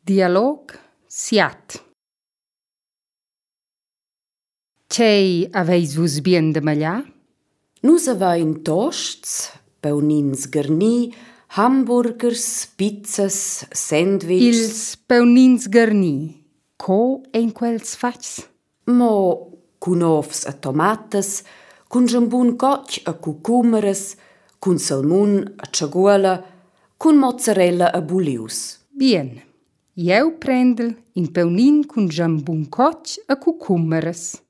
Dialog siat. Tgei aveis vus bien de mallar? Nus avein toasts, paunins garni, hamburgers, pizzas, sandwiches. Ils paunins garni. Co en quels fats? Mo cun ovs a tomatas, cun jambun cotg a cucumeras, cun salmun a ciaguola, cun mozzarella a bulius. Bien. Jeu prendel in paunin cun jambun cotg a cucumeras.